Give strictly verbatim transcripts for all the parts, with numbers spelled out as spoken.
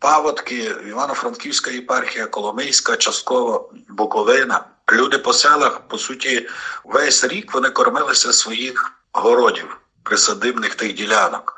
Паводки, Івано-Франківська єпархія, Коломийська, частково Буковина. Люди по селах, по суті, весь рік вони кормилися своїх городів, присадибних тих ділянок.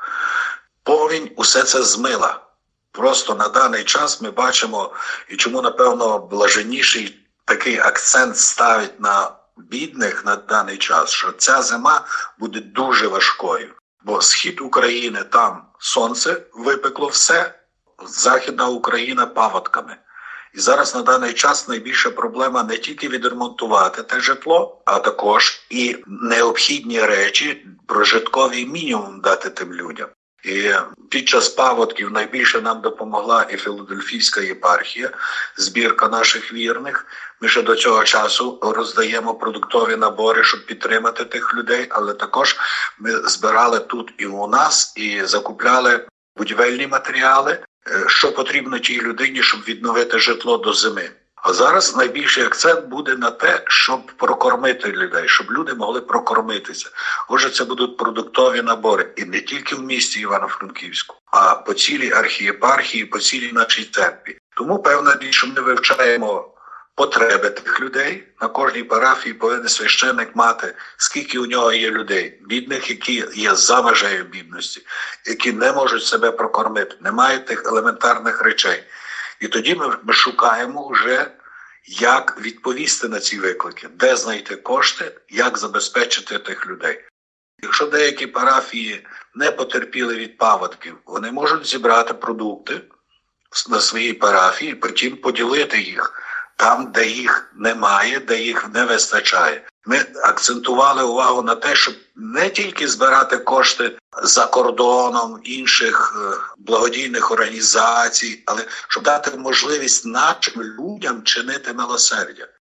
Повінь усе це змила. Просто на даний час ми бачимо, і чому, напевно, блаженніший такий акцент ставить на бідних на даний час, що ця зима буде дуже важкою. Бо схід України, там сонце випекло все, Західна Україна паводками. І зараз на даний час найбільша проблема не тільки відремонтувати те житло, а також і необхідні речі, прожитковий мінімум дати тим людям. І під час паводків найбільше нам допомогла і Філадельфійська єпархія, збірка наших вірних. Ми ще до цього часу роздаємо продуктові набори, щоб підтримати тих людей, але також ми збирали тут і у нас, і закупляли будівельні матеріали, що потрібно тій людині, щоб відновити житло до зими. А зараз найбільший акцент буде на те, щоб прокормити людей, щоб люди могли прокормитися. Отже, це будуть продуктові набори. І не тільки в місті Івано-Франківську, а по цілій архієпархії, по цілій нашій церкві. Тому, певна річ, що ми вивчаємо потреби тих людей. На кожній парафії повинен священник мати, скільки у нього є людей. Бідних, які є за межею бідності, які не можуть себе прокормити, не мають тих елементарних речей. І тоді ми, ми шукаємо вже, як відповісти на ці виклики, де знайти кошти, як забезпечити тих людей. Якщо деякі парафії не потерпіли від паводків, вони можуть зібрати продукти на своїй парафії, потім поділити їх там, де їх немає, де їх не вистачає. Ми акцентували увагу на те, щоб не тільки збирати кошти за кордоном інших благодійних організацій, але щоб дати можливість нашим людям чинити милосердя.